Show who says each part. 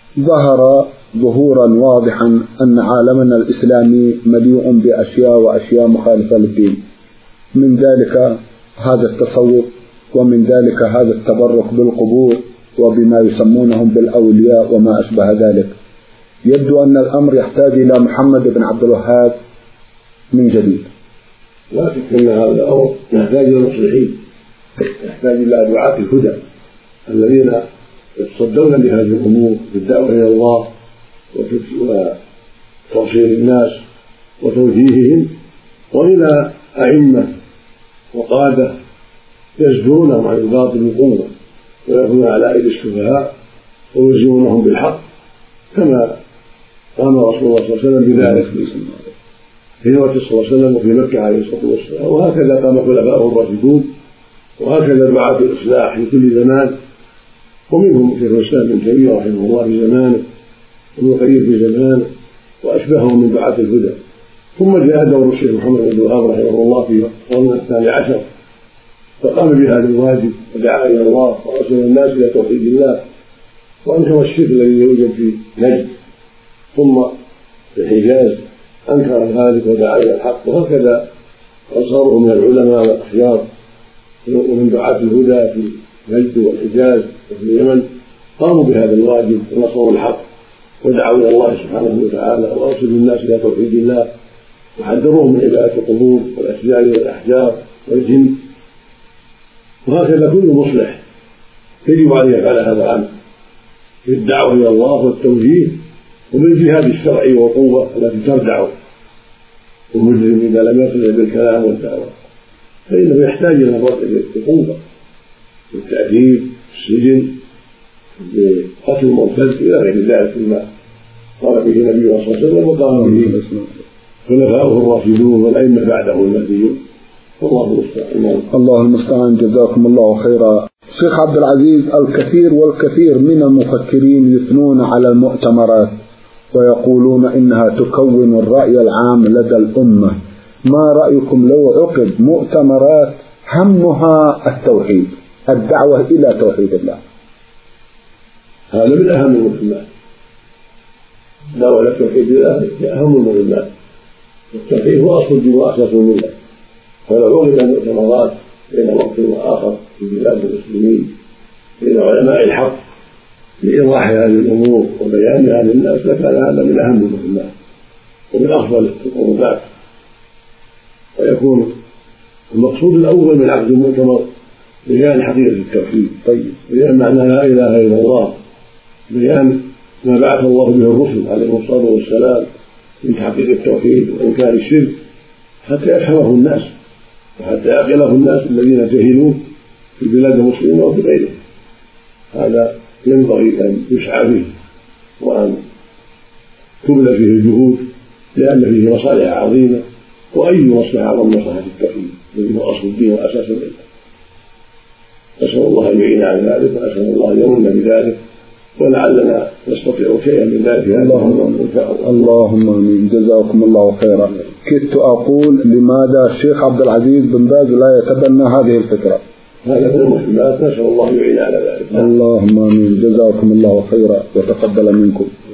Speaker 1: ظهر ظهورا واضحا أن عالمنا الإسلامي مليء بأشياء وأشياء مخالفة للدين، من ذلك هذا التصوف، ومن ذلك هذا التبرك بالقبور وبما يسمونهم بالأولياء وما أشبه ذلك. يبدو أن الأمر يحتاج إلى محمد بن عبد الوهاب من جديد.
Speaker 2: لا شك أن هذا الأمر يحتاج إلى المصلحين، يحتاج إلى دعاة الهدى الذين يتصدون لهذه الأمور بالدعوة إلى الله وتوصيل الناس وتوجيههم، وإلى أئمة وقادة يزجرونهم عن الباطل بقوة ويأخذون على أيدي السفهاء ويلزمونهم بالحق، كما قام رسول الله صلى الله عليه وسلم بذلك في هجرة صلى الله عليه وسلم وفي مكة عليه الصلاة والسلام، وهكذا قام خلفاؤه الراشدون، وهكذا دعاة الإصلاح في كل زمان، ومنهم شيخ الإسلام ابن تيمية رحمه الله في زمانه، وابن القيم في زمانه، وأشبههم من دعاة الهدى. ثم جاء دور الشيخ محمد بن الوهاب رحمه الله في القرن الثاني عشر، فقام بهذا الواجب ودعا إلى الله وأرسل الناس إلى توحيد الله، وأنكر الشرك الذي يوجد في نجد، ثم في الحجاز أنكر ذلك ودعا إلى الحق، وهكذا أنصاره من العلماء والأخيار ومن دعاة الهدى في نجد والحجاز وفي اليمن قاموا بهذا الواجب ونصروا الحق ودعوا إلى الله سبحانه وتعالى وأرسلوا الناس إلى توحيد الله وحذروهم من عبادة القبور والأشجار والأحجار والجن. وهكذا كل مصلح يجب عليه يفعل هذا العمل في الدعوة إلى الله والتوجيه وبالجهاد الشرعي والقوة التي تردع المجرم إذا لم يصل بالكلام والدعوة، فإنه يحتاج إلى الردع بقوة، بالتأديب، السجن، بقتل المرتد إلى غير ذلك مما قال به النبي صلى الله عليه وسلم وقال به خلفاؤه الراشدون والأئمة بعده المهديون، والله المستعان.
Speaker 1: الله المستعان. جزاكم الله خيرا. شيخ عبد العزيز، الكثير والكثير من المفكرين يثنون على المؤتمرات ويقولون إنها تكون الرأي العام لدى الأمة، ما رأيكم لو عقد مؤتمرات همها التوحيد، الدعوة إلى توحيد الله؟
Speaker 2: هذا من أهم المهمات، الدعوة إلى توحيد الله هي أهم المهمات، التوحيد هو أصل الدين وأساس الملة، فلو عقد مؤتمرات بين وقت وآخر في بلاد المسلمين بين علماء الحق لإيضاح هذه الأمور وبيانها للناس لكان هذا من أهم المهمات ومن أفضل القربات، ويكون المقصود الأول من عقد المؤتمر بيان حقيقة التوحيد، بيان معنى لا إله إلا الله، بيان ما بعث الله به الرسل عليهم الصلاة والسلام من تحقيق التوحيد وإنكار الشرك، حتى يفهمه الناس وحتى يعقله الناس الذين جهلوا في بلاد المسلمين وفي غيرهم. هذا ينبغي أن يسعى فيه وأن تبذل فيه الجهود، لأن فيه مصالح عظيمة، وأي مصلحة أعظم مصلحة التوحيد الذي هو أصل الدين وأساس الملة. نسأل الله أن يعين على ذلك، ونسأل الله أن يمن بذلك، ولعلنا نستطيع شيئا من ذلك.
Speaker 1: اللهم آمين. جزاكم الله خيرا. كدت أقول لماذا الشيخ عبد العزيز بن باز لا يتبنى هذه الفكرة؟
Speaker 2: هذا من المسلمات، نسأل الله أن يعين على ذلك.
Speaker 1: اللهم آمين. جزاكم الله خيرا وتقبل منكم.